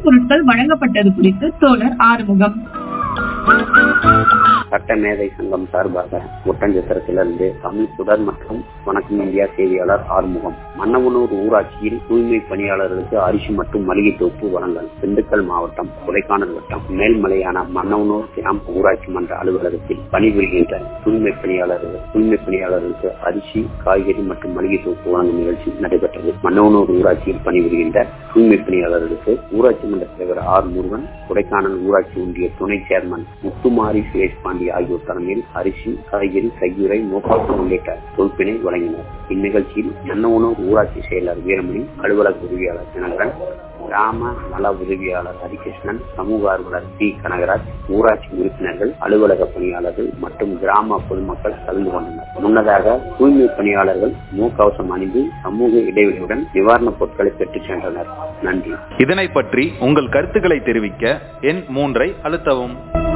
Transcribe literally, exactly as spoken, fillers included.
பொருட்கள் வழங்கப்பட்டது குறித்து தோழர் ஆறுமுகம். சட்ட மேதை சங்கம் சார்பாக ஒட்டஞ்சத்திரத்திலிருந்து தமிழ் சுடர் மற்றும் வணக்கம் இந்தியா செய்தியாளர் ஆறுமுகம். மன்னவனூர் ஊராட்சியில் தூய்மை பணியாளர்களுக்கு அரிசி மற்றும் மளிகை தொகுப்பு வழங்கல். திண்டுக்கல் மாவட்டம் கொடைக்கானல் வட்டம் மேல்மலையான மன்னவனூர் கிராம ஊராட்சி மன்ற அலுவலகத்தில் பணிபுரிகின்ற தூய்மை பணியாளர்கள் தூய்மை பணியாளர்களுக்கு அரிசி, காய்கறி மற்றும் மளிகை தொகுப்பு வழங்கும் நிகழ்ச்சி நடைபெற்றது. மன்னவனூர் ஊராட்சியில் பணிபுரிகின்ற தூய்மை பணியாளர்களுக்கு ஊராட்சி மன்ற தலைவர் ஆர் முருகன், கொடைக்கானல் ஊராட்சி ஒன்றிய துணை சேர்மன் முத்துமாரி சுரேஷ் பாண்டி ஆகியோர் தலைமையில் அரிசி, காய்கறி, கையுறை, மோப்பாக்கம் உள்ளிட்ட தொகுப்பினை வழங்கினர். இந்நிகழ்ச்சியில் மன்னவனூர் ஊராட்சி செயலர் வீரமணி, அலுவலக உதவியாளர் தினகரன், கிராம நல உதவியாளர் ஹரிகிருஷ்ணன், சமூக ஆர்வலர் சி கனகராஜ், ஊராட்சி உறுப்பினர்கள், அலுவலக பணியாளர்கள் மற்றும் கிராம பொதுமக்கள் கலந்து கொண்டனர். முன்னதாக தூய்மை பணியாளர்கள் முகக்கவசம் அணிந்து சமூக இடைவெளியுடன் நிவாரணப் பொருட்களை பெற்றுச் சென்றனர். நன்றி. இதனை பற்றி உங்கள் கருத்துக்களை தெரிவிக்க எண் மூன்றை அழுத்தவும்.